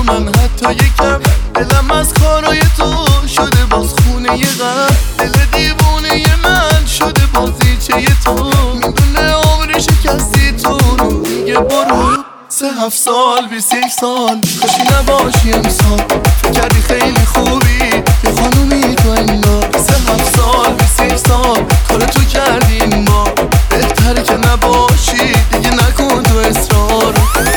من حتی یکم دلم از کارای تو شده باز خونه غم. دل دیوونه من شده بازیچه تو، میدونه عمر شکستی تو رو میگه برو. 3-7 سال 21 سال کاشی نباشی امسال، فکر کردی خیلی خوبی یه خانومی تو انگار. 3-7 سال 21 سال کار تو کردی این بار، بهتره که نباشی دیگه نکن تو اصرار.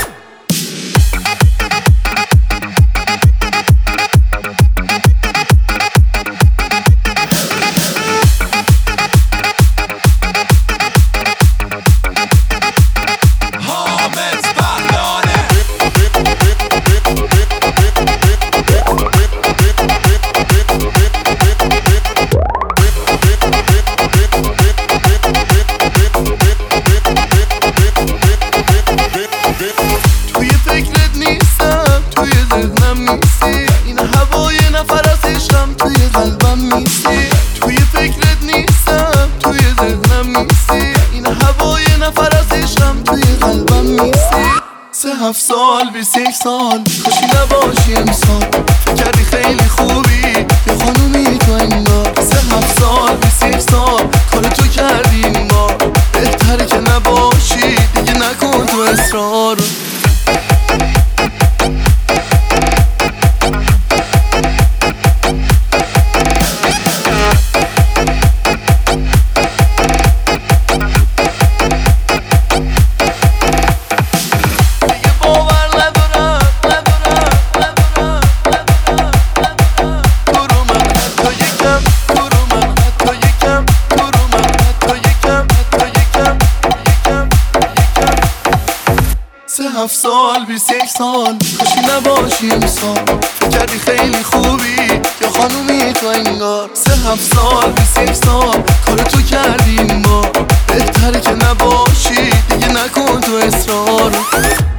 توی فکرت نیستم، توی ذهنم نیستی، این هوای نفر از عشقم توی قلبم نیستی. توی فکرت نیستم، توی ذهنم نیستی، این هوای نفر از عشقم توی قلبم نیستی. 3-7 سال 21 سال کاشی نباشی امسال، فکر کردی خیلی خوبی یه خانومی تو انگار. 3-7 سال 21 سال کار تو کردی این بار، بهتره که نباشی دیگه نکن تو اصرار. سه 7 سال 21 سال کاشی نباشی امسال، فکر کردی خیلی خوبی یا خانومی تو انگار. 3-7 سال 21 سال کار تو کردی این بار، بهتره که نباشی دیگه نکن تو اصرار.